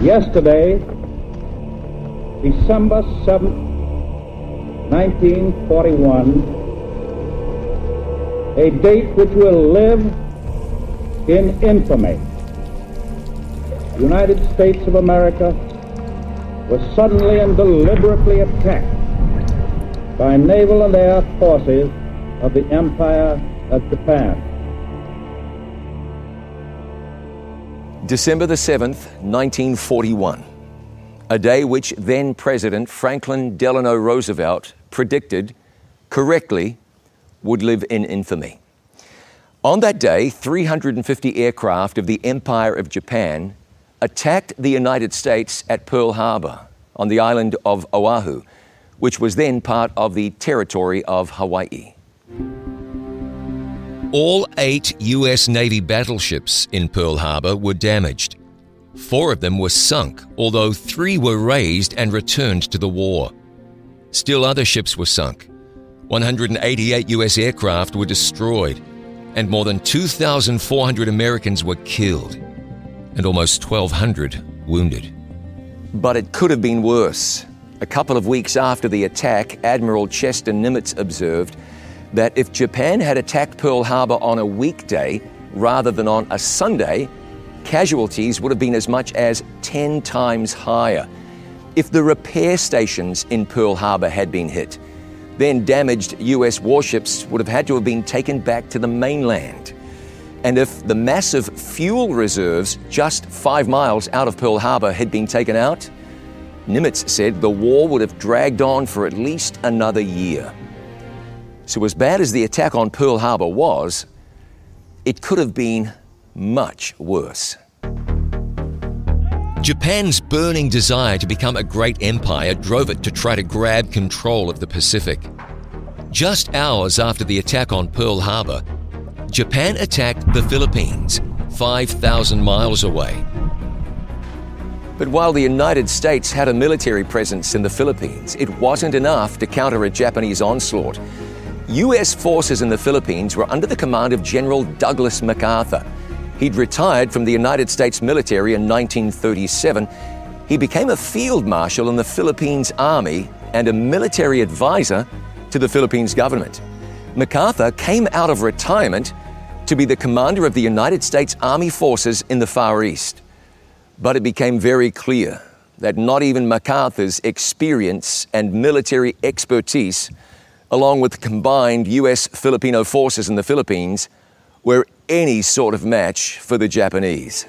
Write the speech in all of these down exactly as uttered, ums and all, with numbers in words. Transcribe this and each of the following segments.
Yesterday, December seventh, nineteen forty-one, a date which will live in infamy. The United States of America was suddenly and deliberately attacked by naval and air forces of the Empire of Japan. December the seventh, nineteen forty-one, a day which then President Franklin Delano Roosevelt predicted correctly would live in infamy. On that day, three hundred fifty aircraft of the Empire of Japan attacked the United States at Pearl Harbor on the island of Oahu, which was then part of the territory of Hawaii. All eight U S Navy battleships in Pearl Harbor were damaged. Four of them were sunk, although three were raised and returned to the war. Still other ships were sunk. one hundred eighty-eight U S aircraft were destroyed, and more than two thousand four hundred Americans were killed, and almost twelve hundred wounded. But it could have been worse. A couple of weeks after the attack, Admiral Chester Nimitz observed that if Japan had attacked Pearl Harbor on a weekday rather than on a Sunday, casualties would have been as much as ten times higher. If the repair stations in Pearl Harbor had been hit, then damaged U S warships would have had to have been taken back to the mainland. And if the massive fuel reserves just five miles out of Pearl Harbor had been taken out, Nimitz said the war would have dragged on for at least another year. So as bad as the attack on Pearl Harbor was, it could have been much worse. Japan's burning desire to become a great empire drove it to try to grab control of the Pacific. Just hours after the attack on Pearl Harbor, Japan attacked the Philippines, five thousand miles away. But while the United States had a military presence in the Philippines, it wasn't enough to counter a Japanese onslaught. U S forces in the Philippines were under the command of General Douglas MacArthur. He'd retired from the United States military in nineteen thirty-seven. He became a field marshal in the Philippines Army and a military advisor to the Philippines government. MacArthur came out of retirement to be the commander of the United States Army forces in the Far East. But it became very clear that not even MacArthur's experience and military expertise, along with the combined U S Filipino forces in the Philippines, were any sort of match for the Japanese.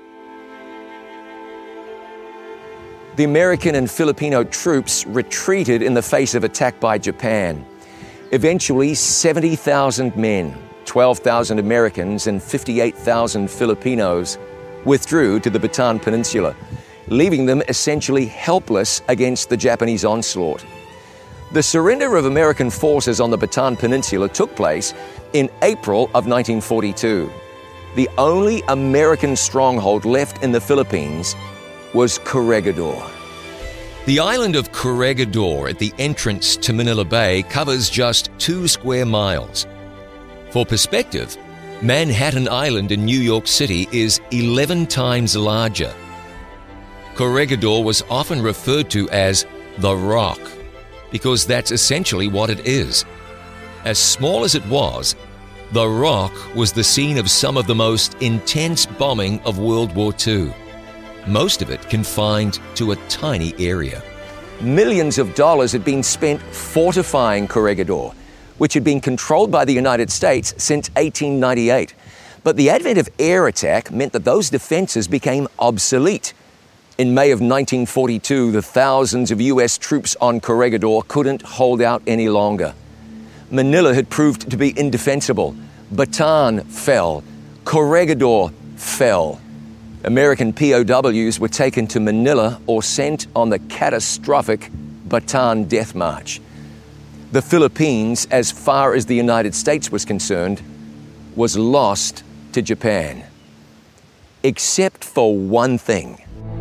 The American and Filipino troops retreated in the face of attack by Japan. Eventually, seventy thousand men, twelve thousand Americans, and fifty-eight thousand Filipinos withdrew to the Bataan Peninsula, leaving them essentially helpless against the Japanese onslaught. The surrender of American forces on the Bataan Peninsula took place in April of nineteen forty-two. The only American stronghold left in the Philippines was Corregidor. The island of Corregidor at the entrance to Manila Bay covers just two square miles. For perspective, Manhattan Island in New York City is eleven times larger. Corregidor was often referred to as the Rock, because that's essentially what it is. As small as it was, the Rock was the scene of some of the most intense bombing of World War Two, most of it confined to a tiny area. Millions of dollars had been spent fortifying Corregidor, which had been controlled by the United States since eighteen ninety-eight. But the advent of air attack meant that those defenses became obsolete. In May of nineteen forty-two, the thousands of U S troops on Corregidor couldn't hold out any longer. Manila had proved to be indefensible. Bataan fell. Corregidor fell. American P O Ws were taken to Manila or sent on the catastrophic Bataan Death March. The Philippines, as far as the United States was concerned, was lost to Japan. Except for one thing.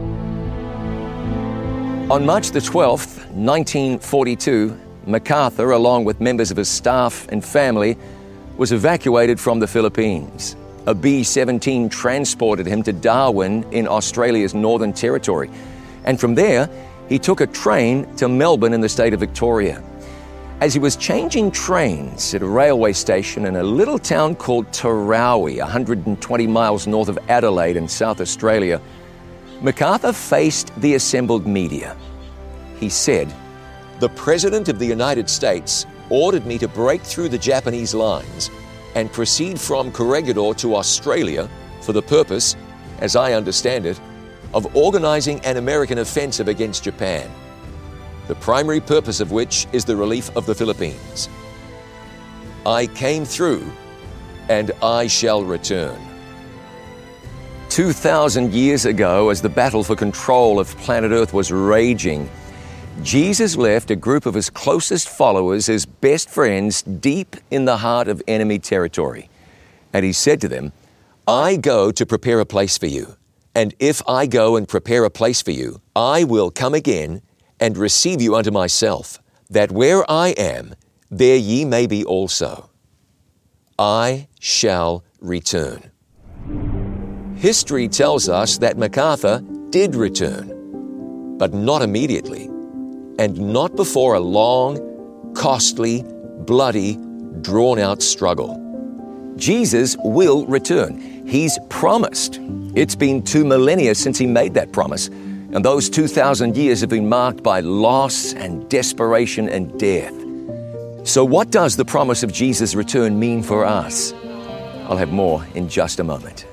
On March the twelfth, nineteen forty-two, MacArthur, along with members of his staff and family, was evacuated from the Philippines. A B seventeen transported him to Darwin in Australia's Northern Territory. And from there, he took a train to Melbourne in the state of Victoria. As he was changing trains at a railway station in a little town called Tarawi, one hundred twenty miles north of Adelaide in South Australia, MacArthur faced the assembled media. He said, "The President of the United States ordered me to break through the Japanese lines and proceed from Corregidor to Australia for the purpose, as I understand it, of organizing an American offensive against Japan, the primary purpose of which is the relief of the Philippines. I came through, and I shall return." Two thousand years ago, as the battle for control of planet Earth was raging, Jesus left a group of his closest followers, his best friends, deep in the heart of enemy territory. And he said to them, "I go to prepare a place for you. And if I go and prepare a place for you, I will come again and receive you unto myself, that where I am, there ye may be also. I shall return." History tells us that MacArthur did return, but not immediately, and not before a long, costly, bloody, drawn-out struggle. Jesus will return. He's promised. It's been two millennia since he made that promise, and those two thousand years have been marked by loss and desperation and death. So what does the promise of Jesus' return mean for us? I'll have more in just a moment.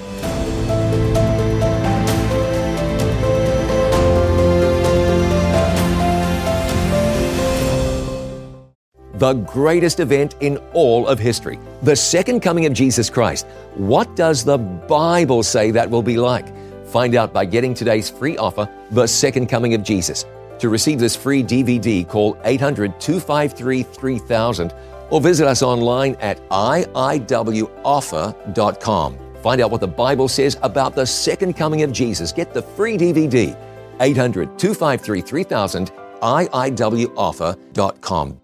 The greatest event in all of history, the second coming of Jesus Christ. What does the Bible say that will be like? Find out by getting today's free offer, The Second Coming of Jesus. To receive this free D V D, call eight hundred, two five three, three thousand or visit us online at I I W offer dot com. Find out what the Bible says about the second coming of Jesus. Get the free D V D, eight hundred, two five three, three thousand, I I W offer dot com.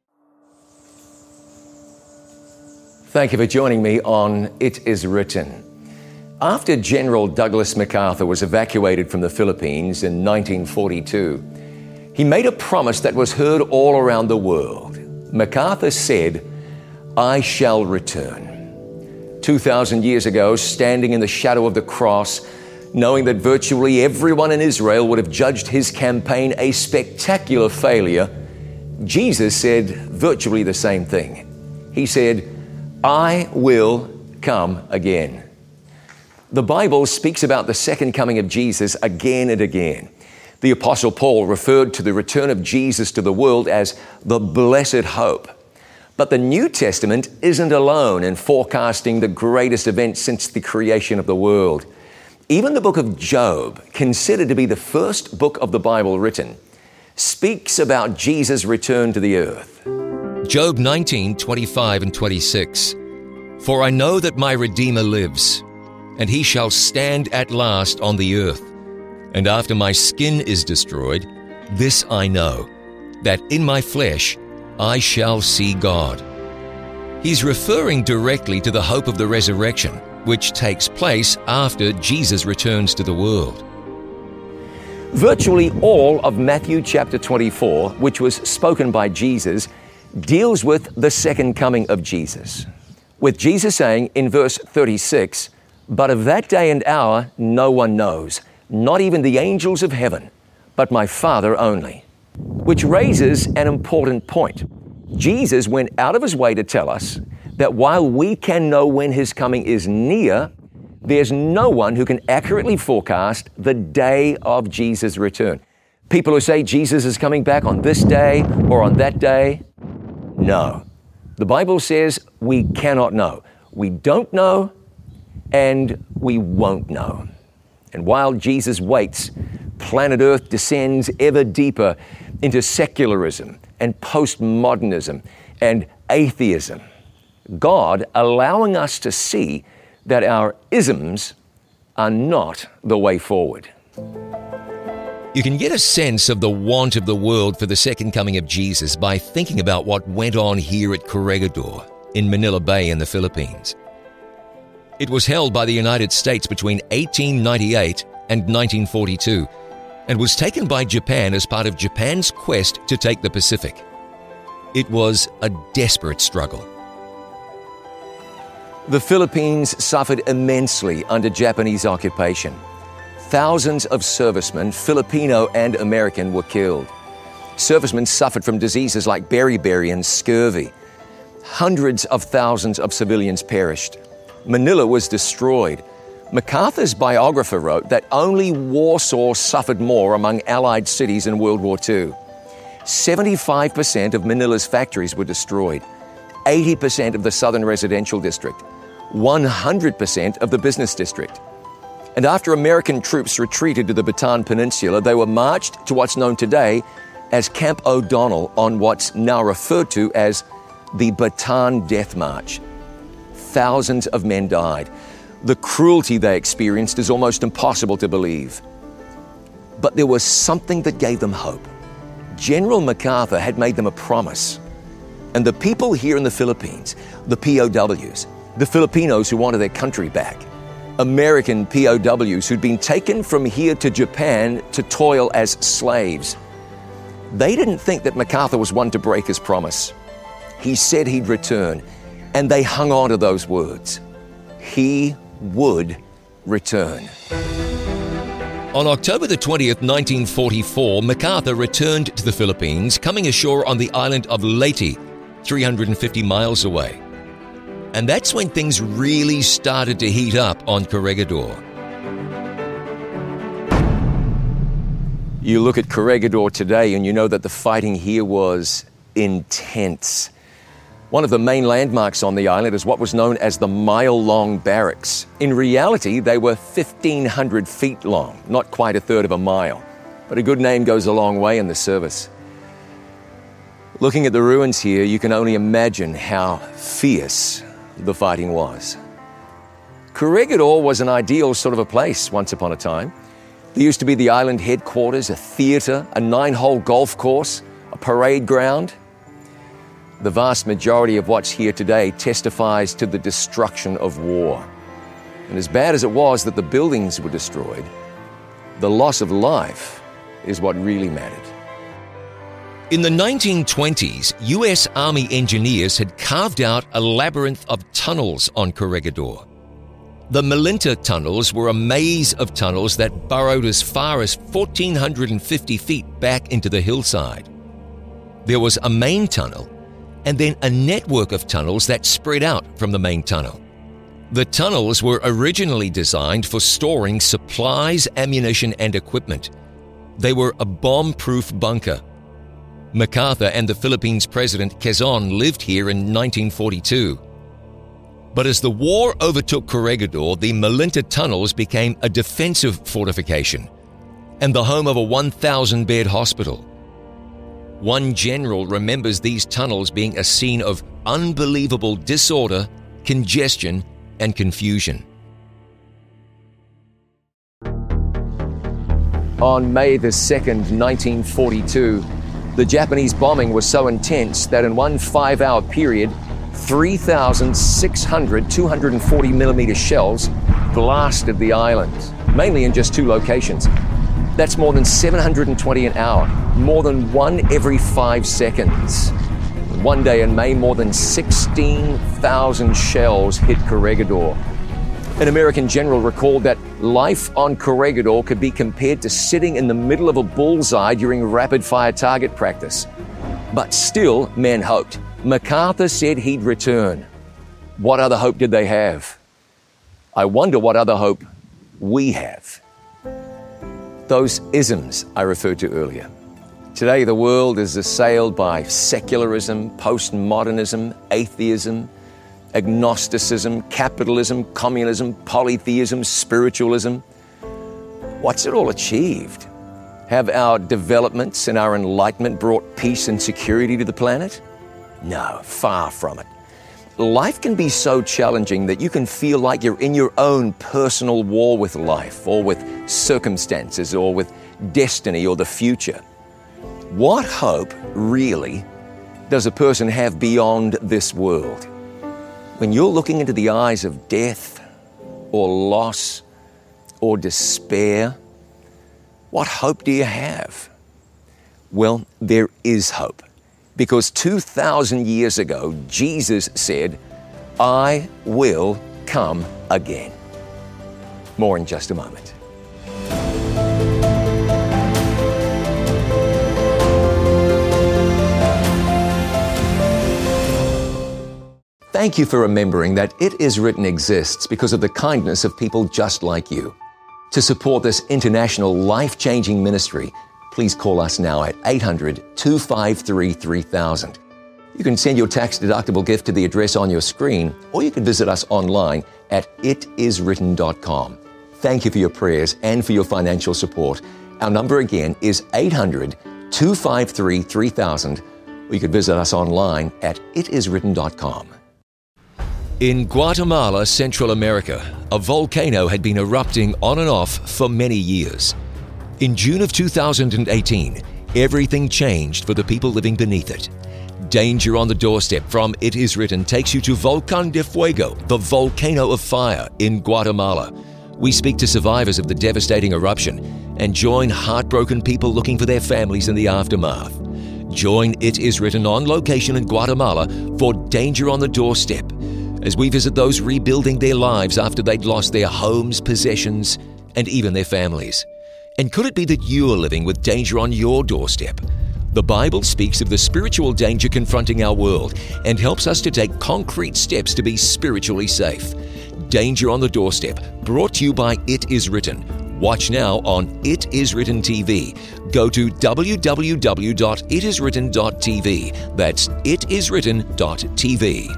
Thank you for joining me on It Is Written. After General Douglas MacArthur was evacuated from the Philippines in nineteen forty-two, he made a promise that was heard all around the world. MacArthur said, "I shall return." Two thousand years ago, standing in the shadow of the cross, knowing that virtually everyone in Israel would have judged his campaign a spectacular failure, Jesus said virtually the same thing. He said, "I will come again." The Bible speaks about the second coming of Jesus again and again. The Apostle Paul referred to the return of Jesus to the world as the blessed hope. But the New Testament isn't alone in forecasting the greatest event since the creation of the world. Even the book of Job, considered to be the first book of the Bible written, speaks about Jesus' return to the earth. Job nineteen, twenty-five and twenty-six. "For I know that my Redeemer lives, and he shall stand at last on the earth. And after my skin is destroyed, this I know, that in my flesh I shall see God." He's referring directly to the hope of the resurrection, which takes place after Jesus returns to the world. Virtually all of Matthew chapter twenty-four, which was spoken by Jesus, deals with the second coming of Jesus. With Jesus saying in verse thirty-six, "But of that day and hour no one knows, not even the angels of heaven, but my Father only." Which raises an important point. Jesus went out of his way to tell us that while we can know when his coming is near, there's no one who can accurately forecast the day of Jesus' return. People who say Jesus is coming back on this day or on that day, no. The Bible says we cannot know. We don't know, and we won't know. And while Jesus waits, planet Earth descends ever deeper into secularism and postmodernism and atheism. God allowing us to see that our isms are not the way forward. You can get a sense of the want of the world for the second coming of Jesus by thinking about what went on here at Corregidor in Manila Bay in the Philippines. It was held by the United States between eighteen ninety-eight and nineteen forty-two, and was taken by Japan as part of Japan's quest to take the Pacific. It was a desperate struggle. The Philippines suffered immensely under Japanese occupation. Thousands of servicemen, Filipino and American, were killed. Servicemen suffered from diseases like beriberi and scurvy. Hundreds of thousands of civilians perished. Manila was destroyed. MacArthur's biographer wrote that only Warsaw suffered more among Allied cities in World War Two. seventy-five percent of Manila's factories were destroyed, eighty percent of the southern residential district, one hundred percent of the business district. And after American troops retreated to the Bataan Peninsula, they were marched to what's known today as Camp O'Donnell on what's now referred to as the Bataan Death March. Thousands of men died. The cruelty they experienced is almost impossible to believe. But there was something that gave them hope. General MacArthur had made them a promise. And the people here in the Philippines, the P O Ws, the Filipinos who wanted their country back, American P O Ws who'd been taken from here to Japan to toil as slaves, they didn't think that MacArthur was one to break his promise. He said he'd return, and they hung on to those words. He would return. On October the twentieth, nineteen forty-four, MacArthur returned to the Philippines, coming ashore on the island of Leyte, three hundred fifty miles away. And that's when things really started to heat up on Corregidor. You look at Corregidor today and you know that the fighting here was intense. One of the main landmarks on the island is what was known as the mile-long barracks. In reality, they were fifteen hundred feet long, not quite a third of a mile. But a good name goes a long way in the service. Looking at the ruins here, you can only imagine how fierce the fighting was. Corregidor was an ideal sort of a place once upon a time. There used to be the island headquarters, a theatre, a nine-hole golf course, a parade ground. The vast majority of what's here today testifies to the destruction of war. And as bad as it was that the buildings were destroyed, the loss of life is what really mattered. In the nineteen twenties, U S Army engineers had carved out a labyrinth of tunnels on Corregidor. The Malinta tunnels were a maze of tunnels that burrowed as far as one thousand four hundred fifty feet back into the hillside. There was a main tunnel, and then a network of tunnels that spread out from the main tunnel. The tunnels were originally designed for storing supplies, ammunition, and equipment. They were a bomb-proof bunker. MacArthur and the Philippines President Quezon lived here in nineteen forty-two. But as the war overtook Corregidor, the Malinta tunnels became a defensive fortification and the home of a one thousand bed hospital. One general remembers these tunnels being a scene of unbelievable disorder, congestion, and confusion. On May the second, nineteen forty-two, the Japanese bombing was so intense that in one five-hour period, three thousand six hundred two hundred forty millimeter shells blasted the island, mainly in just two locations. That's more than seven hundred twenty an hour, more than one every five seconds. One day in May, more than sixteen thousand shells hit Corregidor. An American general recalled that life on Corregidor could be compared to sitting in the middle of a bullseye during rapid-fire target practice. But still, men hoped. MacArthur said he'd return. What other hope did they have? I wonder what other hope we have. Those isms I referred to earlier. Today, the world is assailed by secularism, postmodernism, atheism, agnosticism, capitalism, communism, polytheism, spiritualism. What's it all achieved? Have our developments and our enlightenment brought peace and security to the planet? No, far from it. Life can be so challenging that you can feel like you're in your own personal war with life, or with circumstances, or with destiny, or the future. What hope, really, does a person have beyond this world? When you're looking into the eyes of death, or loss, or despair, What hope do you have? Well, there is hope, because two thousand years ago, Jesus said, "I will come again." More in just a moment. Thank you for remembering that It Is Written exists because of the kindness of people just like you. To support this international life-changing ministry, please call us now at eight hundred, two five three, three thousand. You can send your tax-deductible gift to the address on your screen, or you can visit us online at it is written dot com. Thank you for your prayers and for your financial support. Our number again is eight hundred, two five three, three thousand, or you could visit us online at it is written dot com. In Guatemala, Central America, a volcano had been erupting on and off for many years. In June of two thousand eighteen, everything changed for the people living beneath it. Danger on the Doorstep from It Is Written takes you to Volcán de Fuego, the volcano of fire in Guatemala. We speak to survivors of the devastating eruption and join heartbroken people looking for their families in the aftermath. Join It Is Written on location in Guatemala for Danger on the Doorstep, as we visit those rebuilding their lives after they'd lost their homes, possessions, and even their families. And could it be that you are living with danger on your doorstep? The Bible speaks of the spiritual danger confronting our world and helps us to take concrete steps to be spiritually safe. Danger on the Doorstep, brought to you by It Is Written. Watch now on It Is Written T V. Go to w w w dot it is written dot t v. That's it is written dot t v.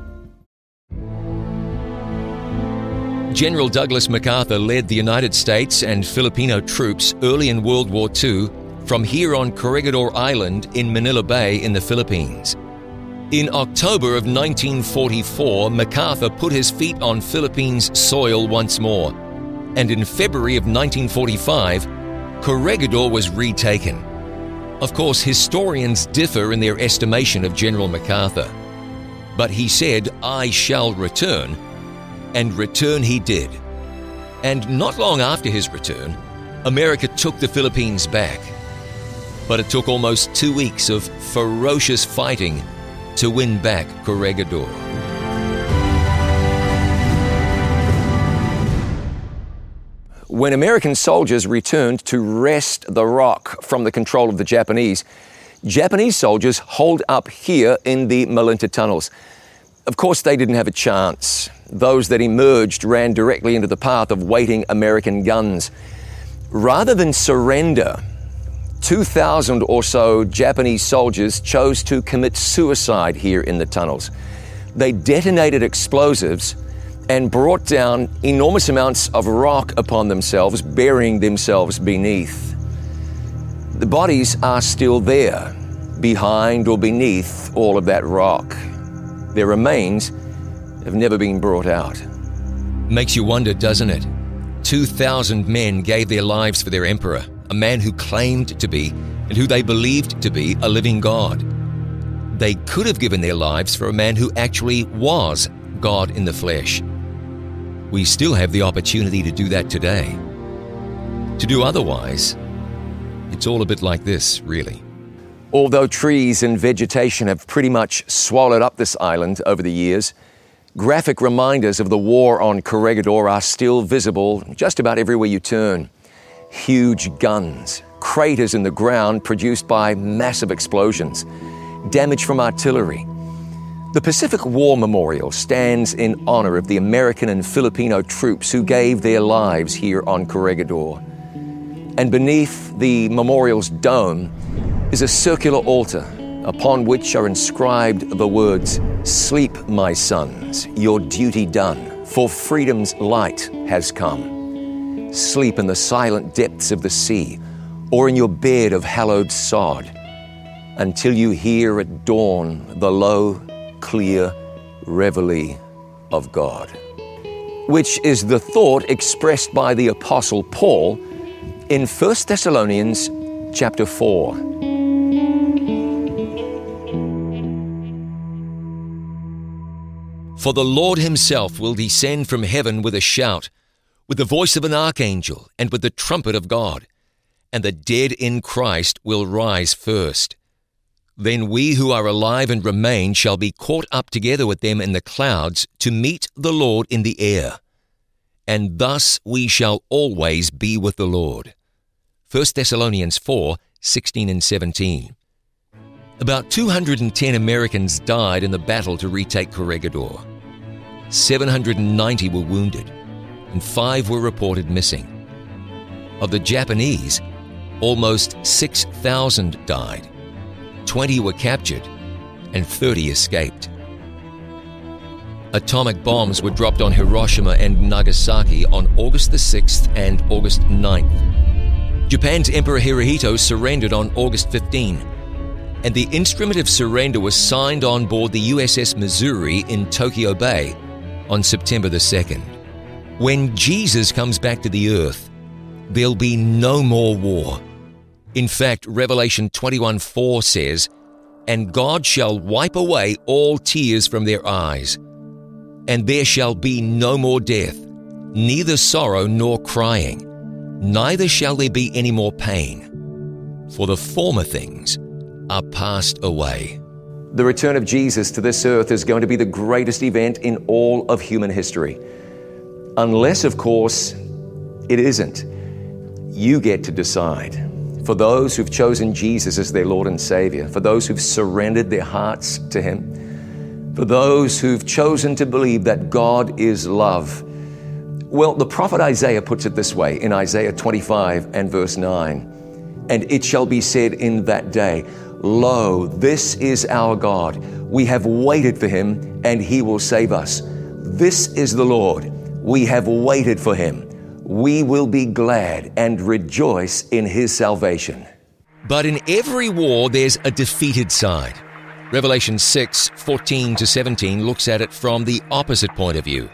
General Douglas MacArthur led the United States and Filipino troops early in World War Two from here on Corregidor Island in Manila Bay in the Philippines. In October of nineteen forty-four, MacArthur put his feet on Philippines soil once more, and in February of nineteen forty-five, Corregidor was retaken. Of course, historians differ in their estimation of General MacArthur, but he said, "I shall return," and return he did. And not long after his return, America took the Philippines back. But it took almost two weeks of ferocious fighting to win back Corregidor. When American soldiers returned to wrest the rock from the control of the Japanese, Japanese soldiers holed up here in the Malinta tunnels. Of course, they didn't have a chance. Those that emerged ran directly into the path of waiting American guns. Rather than surrender, two thousand or so Japanese soldiers chose to commit suicide here in the tunnels. They detonated explosives and brought down enormous amounts of rock upon themselves, burying themselves beneath. The bodies are still there, behind or beneath all of that rock. Their remains have never been brought out. Makes you wonder, doesn't it? two thousand men gave their lives for their emperor, a man who claimed to be, and who they believed to be, a living God. They could have given their lives for a man who actually was God in the flesh. We still have the opportunity to do that today. To do otherwise, it's all a bit like this, really. Although trees and vegetation have pretty much swallowed up this island over the years, graphic reminders of the war on Corregidor are still visible just about everywhere you turn. Huge guns, craters in the ground produced by massive explosions, damage from artillery. The Pacific War Memorial stands in honor of the American and Filipino troops who gave their lives here on Corregidor. And beneath the memorial's dome is a circular altar upon which are inscribed the words, "Sleep, my sons, your duty done, for freedom's light has come. Sleep in the silent depths of the sea, or in your bed of hallowed sod, until you hear at dawn the low, clear reveille of God." Which is the thought expressed by the Apostle Paul in First Thessalonians chapter four. For the Lord himself will descend from heaven with a shout, with the voice of an archangel, and with the trumpet of God. and the dead in Christ will rise first. Then we who are alive and remain shall be caught up together with them in the clouds to meet the Lord in the air. And thus we shall always be with the Lord. First Thessalonians four, sixteen and seventeen. About two hundred ten Americans died in the battle to retake Corregidor. seven hundred ninety were wounded, and five were reported missing. Of the Japanese, almost six thousand died. twenty were captured, and thirty escaped. Atomic bombs were dropped on Hiroshima and Nagasaki on August the sixth and August ninth. Japan's Emperor Hirohito surrendered on August fifteenth, and the instrument of surrender was signed on board the U S S Missouri in Tokyo Bay on September the second. When Jesus comes back to the earth, there'll be no more war. In fact, Revelation twenty-one four says, "And God shall wipe away all tears from their eyes, and there shall be no more death, neither sorrow nor crying, neither shall there be any more pain, for the former things are passed away." The return of Jesus to this earth is going to be the greatest event in all of human history. Unless, of course, it isn't. You get to decide. For those who've chosen Jesus as their Lord and Savior, for those who've surrendered their hearts to Him, for those who've chosen to believe that God is love. Well, the prophet Isaiah puts it this way in Isaiah twenty-five and verse nine. "And it shall be said in that day, Lo, this is our God. We have waited for Him, and He will save us. This is the Lord. We have waited for Him. We will be glad and rejoice in His salvation." But in every war, there's a defeated side. Revelation six, fourteen to seventeen looks at it from the opposite point of view.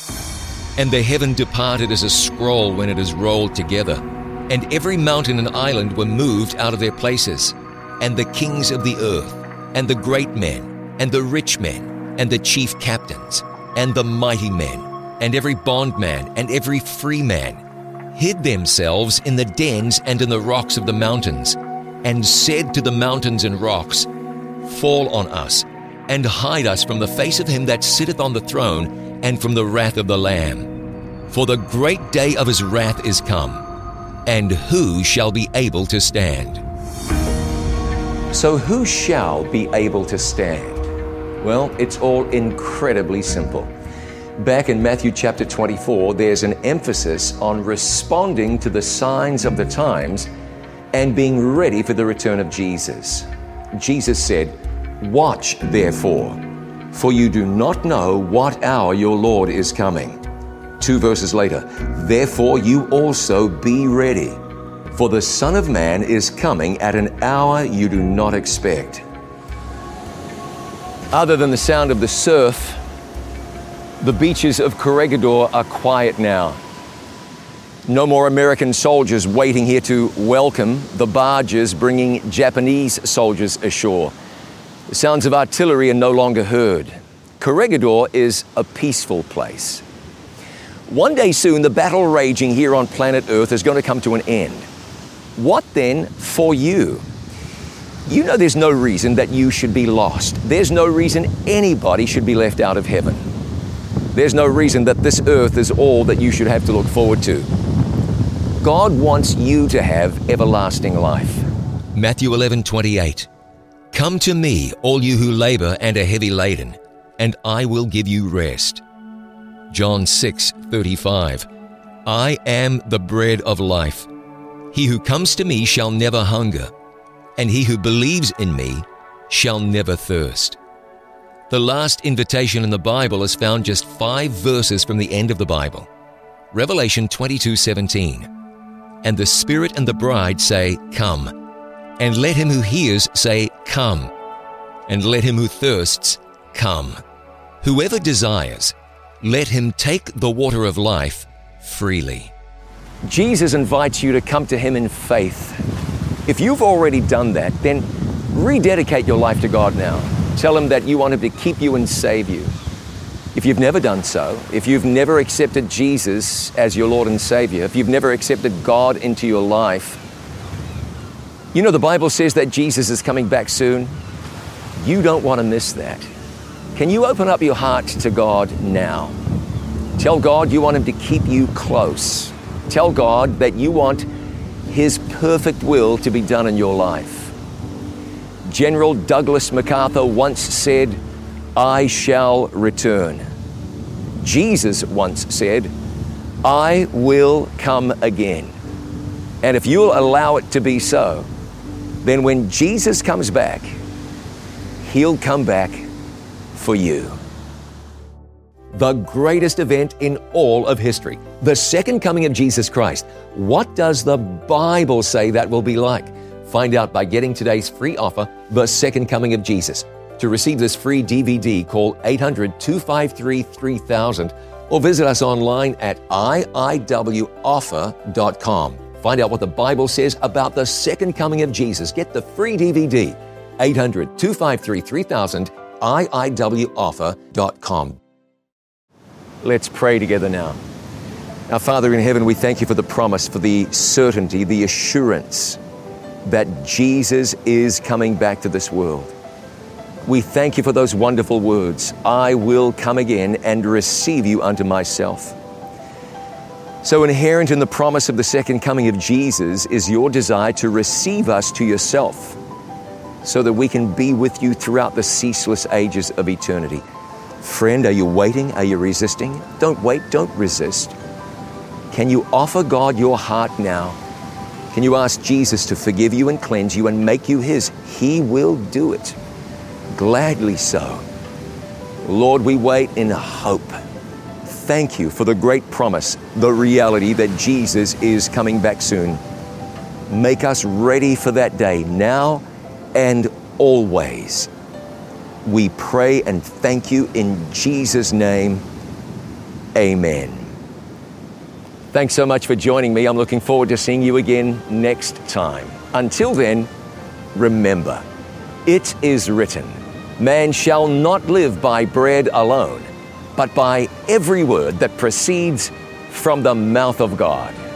"And the heaven departed as a scroll when it is rolled together, and every mountain and island were moved out of their places, and the kings of the earth, and the great men, and the rich men, and the chief captains, and the mighty men, and every bondman, and every free man, hid themselves in the dens and in the rocks of the mountains, and said to the mountains and rocks, Fall on us, and hide us from the face of him that sitteth on the throne, and from the wrath of the Lamb. For the great day of his wrath is come, and who shall be able to stand?" So who shall be able to stand? Well, it's all incredibly simple. Back in Matthew chapter twenty-four, there's an emphasis on responding to the signs of the times and being ready for the return of Jesus. Jesus said, "Watch therefore, for you do not know what hour your Lord is coming." Two verses later, "Therefore you also be ready, for the Son of Man is coming at an hour you do not expect." Other than the sound of the surf, the beaches of Corregidor are quiet now. No more American soldiers waiting here to welcome the barges bringing Japanese soldiers ashore. The sounds of artillery are no longer heard. Corregidor is a peaceful place. One day soon, the battle raging here on planet Earth is going to come to an end. What then for you? You know there's no reason that you should be lost. There's no reason anybody should be left out of heaven. There's no reason that this earth is all that you should have to look forward to. God wants you to have everlasting life. Matthew eleven twenty-eight. "Come to me, all you who labor and are heavy laden, and I will give you rest." John six thirty-five. "I am the bread of life. He who comes to me shall never hunger, and he who believes in me shall never thirst." The last invitation in the Bible is found just five verses from the end of the Bible. Revelation twenty-two seventeen. "And the Spirit and the bride say, Come. And let him who hears say, Come. And let him who thirsts, come. Whoever desires, let him take the water of life freely." Jesus invites you to come to Him in faith. If you've already done that, then rededicate your life to God now. Tell Him that you want Him to keep you and save you. If you've never done so, if you've never accepted Jesus as your Lord and Savior, if you've never accepted God into your life, You know, the Bible says that Jesus is coming back soon. You don't want to miss that. Can you open up your heart to God now? Tell God you want Him to keep you close. Tell God that you want His perfect will to be done in your life. General Douglas MacArthur once said, "I shall return." Jesus once said, "I will come again." And if you'll allow it to be so, then when Jesus comes back, He'll come back for you. The greatest event in all of history, the second coming of Jesus Christ. What does the Bible say that will be like? Find out by getting today's free offer, The Second Coming of Jesus. To receive this free D V D, call eight hundred, two five three, three thousand or visit us online at I I W offer dot com. Find out what the Bible says about the second coming of Jesus. Get the free D V D, eight hundred, two five three, three thousand, I I W offer dot com. Let's pray together now. Our Father in heaven, we thank You for the promise, for the certainty, the assurance that Jesus is coming back to this world. We thank You for those wonderful words, "I will come again and receive you unto myself." So inherent in the promise of the second coming of Jesus is Your desire to receive us to Yourself so that we can be with You throughout the ceaseless ages of eternity. Friend, are you waiting? Are you resisting? Don't wait, don't resist. Can you offer God your heart now? Can you ask Jesus to forgive you and cleanse you and make you His? He will do it. Gladly so. Lord, we wait in hope. Thank You for the great promise, the reality that Jesus is coming back soon. Make us ready for that day now and always. We pray and thank You in Jesus' name. Amen. Thanks so much for joining me. I'm looking forward to seeing you again next time. Until then, remember, it is written, "Man shall not live by bread alone, but by every word that proceeds from the mouth of God."